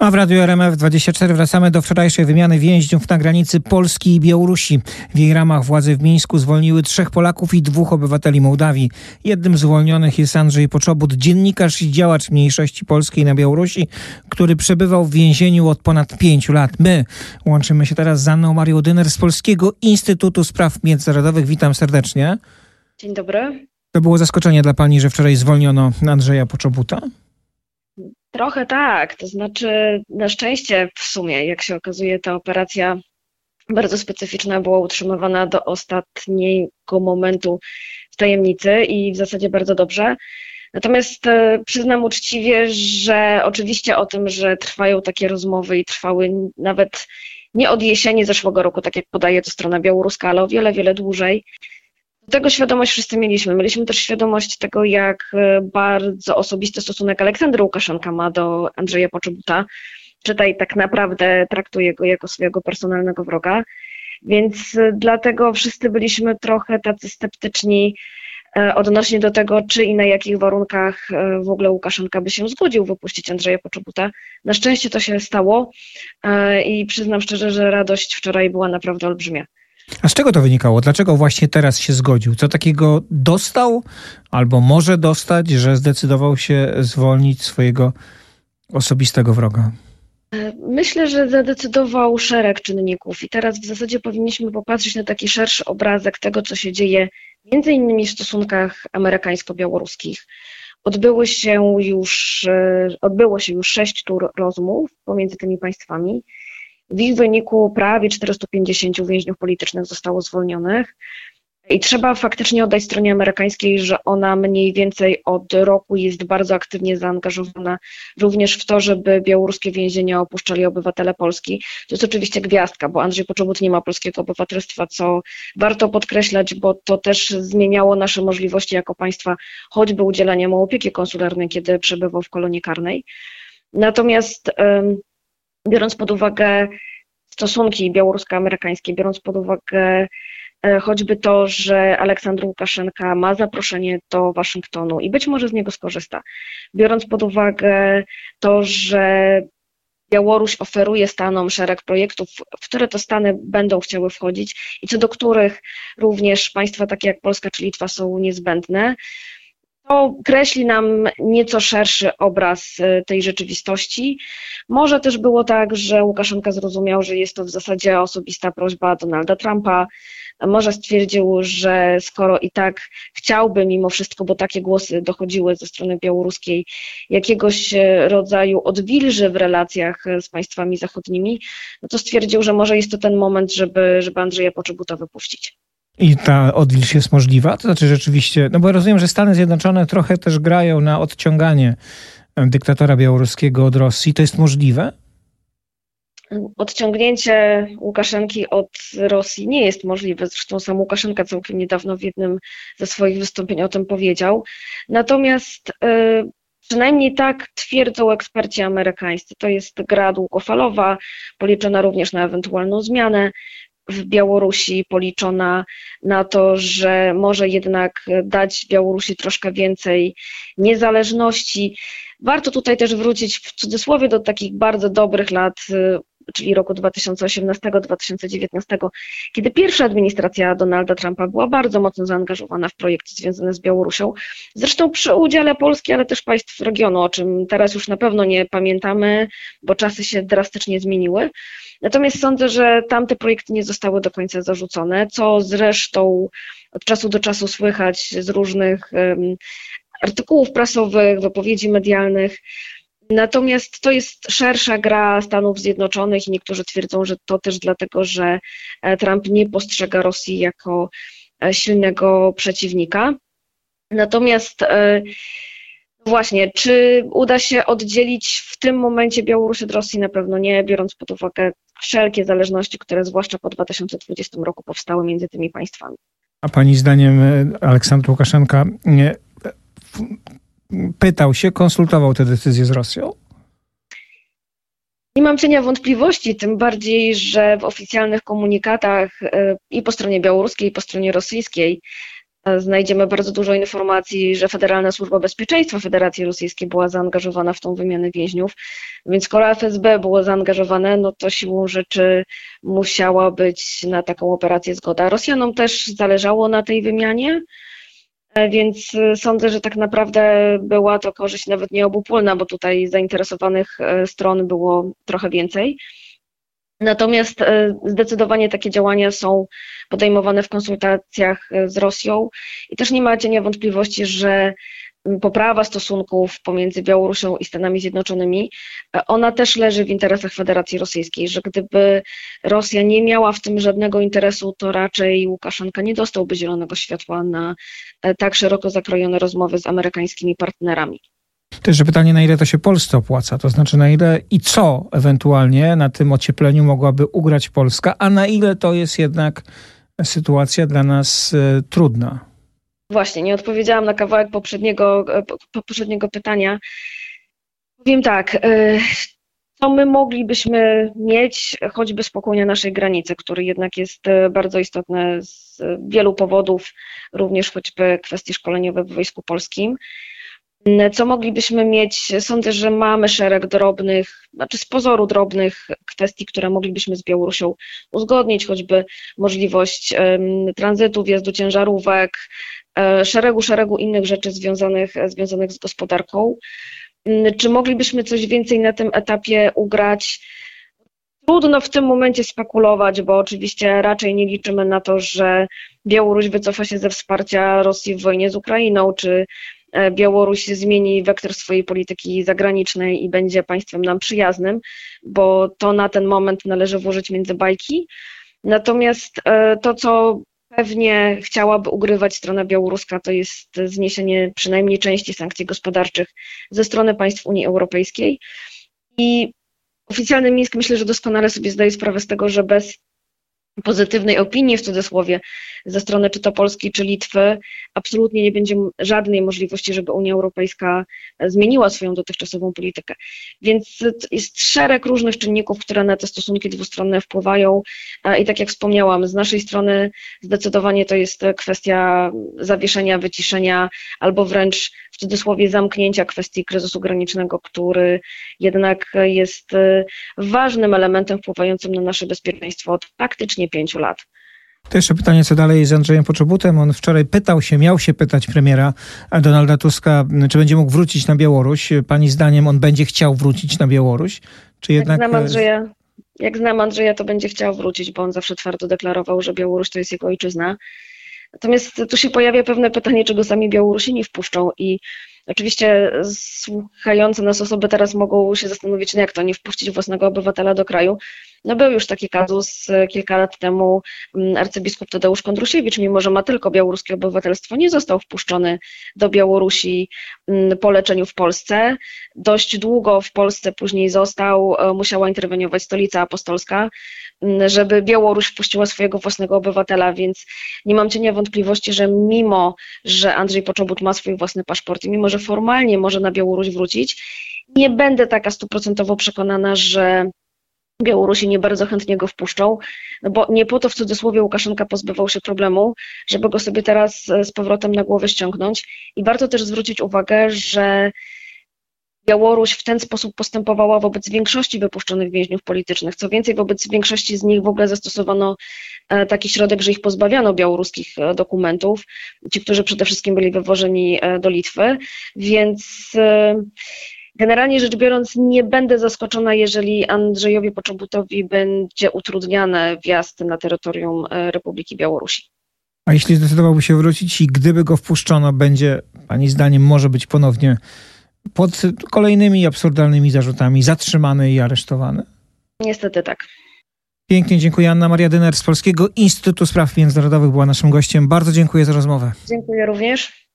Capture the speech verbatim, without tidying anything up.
A w Radiu R M F dwadzieścia cztery wracamy do wczorajszej wymiany więźniów na granicy Polski i Białorusi. W jej ramach władze w Mińsku zwolniły trzech Polaków i dwóch obywateli Mołdawii. Jednym z uwolnionych jest Andrzej Poczobut, dziennikarz i działacz mniejszości polskiej na Białorusi, który przebywał w więzieniu od ponad pięciu lat. My łączymy się teraz z Anną Marią Dyner z Polskiego Instytutu Spraw Międzynarodowych. Witam serdecznie. Dzień dobry. To było zaskoczenie dla pani, że wczoraj zwolniono Andrzeja Poczobuta? Trochę tak, to znaczy na szczęście w sumie, jak się okazuje, ta operacja bardzo specyficzna była utrzymywana do ostatniego momentu w tajemnicy i w zasadzie bardzo dobrze. Natomiast przyznam uczciwie, że oczywiście o tym, że trwają takie rozmowy i trwały nawet nie od jesieni zeszłego roku, tak jak podaje to strona białoruska, ale o wiele, wiele dłużej. Tego świadomość wszyscy mieliśmy. Mieliśmy też świadomość tego, jak bardzo osobisty stosunek Aleksandra Łukaszenka ma do Andrzeja Poczobuta. Czytaj, tak naprawdę traktuje go jako swojego personalnego wroga. Więc dlatego wszyscy byliśmy trochę tacy sceptyczni odnośnie do tego, czy i na jakich warunkach w ogóle Łukaszenka by się zgodził wypuścić Andrzeja Poczobuta. Na szczęście to się stało i przyznam szczerze, że radość wczoraj była naprawdę olbrzymia. A z czego to wynikało? Dlaczego właśnie teraz się zgodził? Co takiego dostał albo może dostać, że zdecydował się zwolnić swojego osobistego wroga? Myślę, że zadecydował szereg czynników i teraz w zasadzie powinniśmy popatrzeć na taki szerszy obrazek tego, co się dzieje między innymi w stosunkach amerykańsko-białoruskich. Odbyły się już, odbyło się już sześć tur rozmów pomiędzy tymi państwami. W ich wyniku prawie czterystu pięćdziesięciu więźniów politycznych zostało zwolnionych i trzeba faktycznie oddać stronie amerykańskiej, że ona mniej więcej od roku jest bardzo aktywnie zaangażowana również w to, żeby białoruskie więzienia opuszczali obywatele Polski. To jest oczywiście gwiazdka, bo Andrzej Poczobut nie ma polskiego obywatelstwa, co warto podkreślać, bo to też zmieniało nasze możliwości jako państwa, choćby udzielania mu opieki konsularnej, kiedy przebywał w kolonii karnej. Natomiast biorąc pod uwagę stosunki białorusko-amerykańskie, biorąc pod uwagę choćby to, że Aleksandr Łukaszenka ma zaproszenie do Waszyngtonu i być może z niego skorzysta, biorąc pod uwagę to, że Białoruś oferuje Stanom szereg projektów, w które to Stany będą chciały wchodzić i co do których również państwa takie jak Polska czy Litwa są niezbędne, to kreśli nam nieco szerszy obraz tej rzeczywistości. Może też było tak, że Łukaszenka zrozumiał, że jest to w zasadzie osobista prośba Donalda Trumpa. Może stwierdził, że skoro i tak chciałby mimo wszystko, bo takie głosy dochodziły ze strony białoruskiej, jakiegoś rodzaju odwilży w relacjach z państwami zachodnimi, no to stwierdził, że może jest to ten moment, żeby, żeby Andrzeja Poczobuta wypuścić. I ta odwilż jest możliwa? To znaczy rzeczywiście, no bo rozumiem, że Stany Zjednoczone trochę też grają na odciąganie dyktatora białoruskiego od Rosji. To jest możliwe? Odciągnięcie Łukaszenki od Rosji nie jest możliwe. Zresztą sam Łukaszenka całkiem niedawno w jednym ze swoich wystąpień o tym powiedział. Natomiast yy, przynajmniej tak twierdzą eksperci amerykańscy. To jest gra długofalowa, policzona również na ewentualną zmianę w Białorusi, policzona na to, że może jednak dać Białorusi troszkę więcej niezależności. Warto tutaj też wrócić w cudzysłowie do takich bardzo dobrych lat, czyli roku dwa tysiące osiemnastego do dwa tysiące dziewiętnastego, kiedy pierwsza administracja Donalda Trumpa była bardzo mocno zaangażowana w projekty związane z Białorusią. Zresztą przy udziale Polski, ale też państw regionu, o czym teraz już na pewno nie pamiętamy, bo czasy się drastycznie zmieniły. Natomiast sądzę, że tamte projekty nie zostały do końca zarzucone, co zresztą od czasu do czasu słychać z różnych um, artykułów prasowych, wypowiedzi medialnych. Natomiast to jest szersza gra Stanów Zjednoczonych i niektórzy twierdzą, że to też dlatego, że Trump nie postrzega Rosji jako silnego przeciwnika. Natomiast właśnie, czy uda się oddzielić w tym momencie Białoruś od Rosji? Na pewno nie, biorąc pod uwagę wszelkie zależności, które zwłaszcza po dwa tysiące dwudziestym roku powstały między tymi państwami. A pani zdaniem Aleksandr Łukaszenka nie pytał się, konsultował te decyzje z Rosją? Nie mam cienia wątpliwości, tym bardziej, że w oficjalnych komunikatach i po stronie białoruskiej, i po stronie rosyjskiej znajdziemy bardzo dużo informacji, że Federalna Służba Bezpieczeństwa Federacji Rosyjskiej była zaangażowana w tą wymianę więźniów, więc skoro F S B było zaangażowane, no to siłą rzeczy musiała być na taką operację zgoda. Rosjanom też zależało na tej wymianie, więc sądzę, że tak naprawdę była to korzyść nawet nie obopólna, bo tutaj zainteresowanych stron było trochę więcej. Natomiast zdecydowanie takie działania są podejmowane w konsultacjach z Rosją i też nie ma cienia wątpliwości, że poprawa stosunków pomiędzy Białorusią i Stanami Zjednoczonymi, ona też leży w interesach Federacji Rosyjskiej, że gdyby Rosja nie miała w tym żadnego interesu, to raczej Łukaszenka nie dostałby zielonego światła na tak szeroko zakrojone rozmowy z amerykańskimi partnerami. To jeszcze pytanie, na ile to się Polsce opłaca, to znaczy na ile i co ewentualnie na tym ociepleniu mogłaby ugrać Polska, a na ile to jest jednak sytuacja dla nas y, trudna. Właśnie, nie odpowiedziałam na kawałek poprzedniego, poprzedniego pytania. Powiem tak, y, co my moglibyśmy mieć, choćby spokój na naszej granicy, który jednak jest bardzo istotny z wielu powodów, również choćby kwestii szkoleniowe w Wojsku Polskim. Co moglibyśmy mieć? Sądzę, że mamy szereg drobnych, znaczy z pozoru drobnych kwestii, które moglibyśmy z Białorusią uzgodnić, choćby możliwość um, tranzytu, wjazdu ciężarówek, um, szeregu, szeregu innych rzeczy związanych, związanych z gospodarką. Um, czy moglibyśmy coś więcej na tym etapie ugrać? Trudno w tym momencie spekulować, bo oczywiście raczej nie liczymy na to, że Białoruś wycofa się ze wsparcia Rosji w wojnie z Ukrainą, czy Białoruś zmieni wektor swojej polityki zagranicznej i będzie państwem nam przyjaznym, bo to na ten moment należy włożyć między bajki. Natomiast to, co pewnie chciałaby ugrywać strona białoruska, to jest zniesienie przynajmniej części sankcji gospodarczych ze strony państw Unii Europejskiej. I oficjalny Mińsk, myślę, że doskonale sobie zdaje sprawę z tego, że bez pozytywnej opinii, w cudzysłowie, ze strony czy to Polski, czy Litwy, absolutnie nie będzie żadnej możliwości, żeby Unia Europejska zmieniła swoją dotychczasową politykę. Więc jest szereg różnych czynników, które na te stosunki dwustronne wpływają i tak jak wspomniałam, z naszej strony zdecydowanie to jest kwestia zawieszenia, wyciszenia albo wręcz w cudzysłowie zamknięcia kwestii kryzysu granicznego, który jednak jest ważnym elementem wpływającym na nasze bezpieczeństwo od praktycznie pięciu lat. To jeszcze pytanie, co dalej z Andrzejem Poczobutem. On wczoraj pytał się, miał się pytać premiera Donalda Tuska, czy będzie mógł wrócić na Białoruś. Pani zdaniem on będzie chciał wrócić na Białoruś? Czy jednak... Jak znam Andrzeja, jak znam Andrzeja, to będzie chciał wrócić, bo on zawsze twardo deklarował, że Białoruś to jest jego ojczyzna. Natomiast tu się pojawia pewne pytanie, czy go sami Białorusini wpuszczą i oczywiście słuchające nas osoby teraz mogą się zastanowić, no jak to nie wpuścić własnego obywatela do kraju. No był już taki kazus kilka lat temu, arcybiskup Tadeusz Kondrusiewicz, mimo że ma tylko białoruskie obywatelstwo, nie został wpuszczony do Białorusi po leczeniu w Polsce. Dość długo w Polsce później został, musiała interweniować Stolica Apostolska, żeby Białoruś wpuściła swojego własnego obywatela, więc nie mam cienia wątpliwości, że mimo, że Andrzej Poczobut ma swój własny paszport i mimo, że formalnie może na Białoruś wrócić, nie będę taka stuprocentowo przekonana, że Białorusi nie bardzo chętnie go wpuszczą, no bo nie po to w cudzysłowie Łukaszenka pozbywał się problemu, żeby go sobie teraz z powrotem na głowę ściągnąć. I warto też zwrócić uwagę, że Białoruś w ten sposób postępowała wobec większości wypuszczonych więźniów politycznych. Co więcej, wobec większości z nich w ogóle zastosowano taki środek, że ich pozbawiano białoruskich dokumentów, ci, którzy przede wszystkim byli wywożeni do Litwy, więc generalnie rzecz biorąc nie będę zaskoczona, jeżeli Andrzejowi Poczobutowi będzie utrudniany wjazd na terytorium Republiki Białorusi. A jeśli zdecydowałby się wrócić i gdyby go wpuszczono, będzie pani zdaniem może być ponownie pod kolejnymi absurdalnymi zarzutami zatrzymany i aresztowany? Niestety tak. Pięknie dziękuję. Anna Maria Dyner z Polskiego Instytutu Spraw Międzynarodowych była naszym gościem. Bardzo dziękuję za rozmowę. Dziękuję również.